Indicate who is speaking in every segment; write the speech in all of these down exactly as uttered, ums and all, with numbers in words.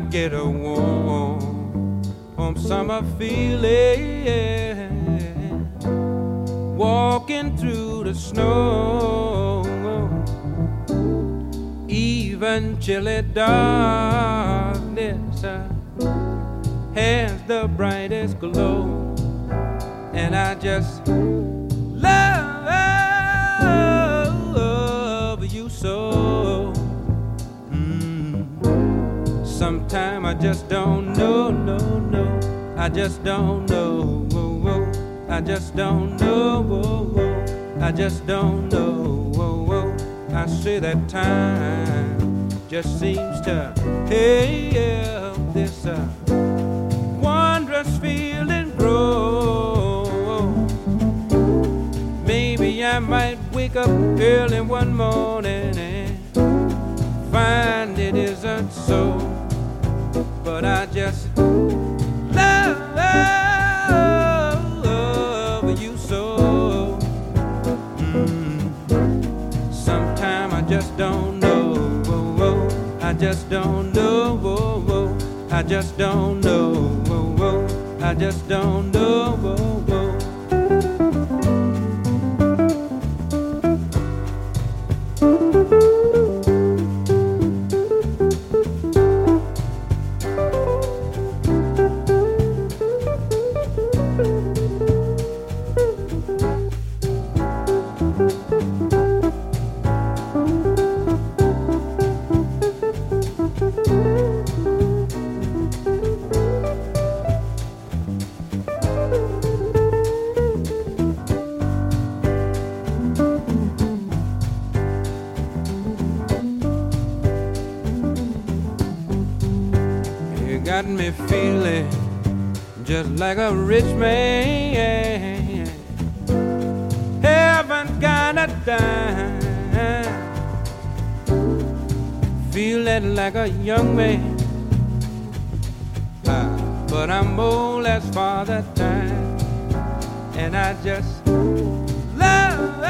Speaker 1: get a warm, warm summer feeling. Walking through the snow, even chilly darkness uh, has the brightest glow, and I just love you so. Mm. Sometime I just don't know, no, no, I just don't know. I just don't know, whoa, whoa. I just don't know, whoa, whoa. I say that time just seems to help this uh, wondrous feeling grow. Maybe I might wake up early one morning and find it isn't so, but I just love you so. Mm. Sometime I just don't know, whoa, whoa. I just don't know, whoa, whoa. I just don't know, whoa, whoa. I just don't know, whoa, whoa. Got me feeling just like a rich man. Haven't got a dime. Feeling like a young man, uh, but I'm old as Father Time, and I just love,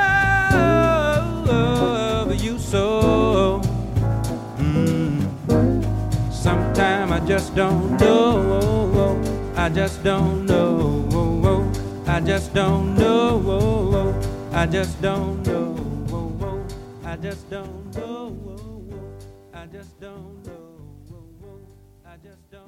Speaker 1: love you so. Mm. Sometime I just don't know, I just don't know, I just don't know, I just don't know, I just don't know, I just don't know, I just don't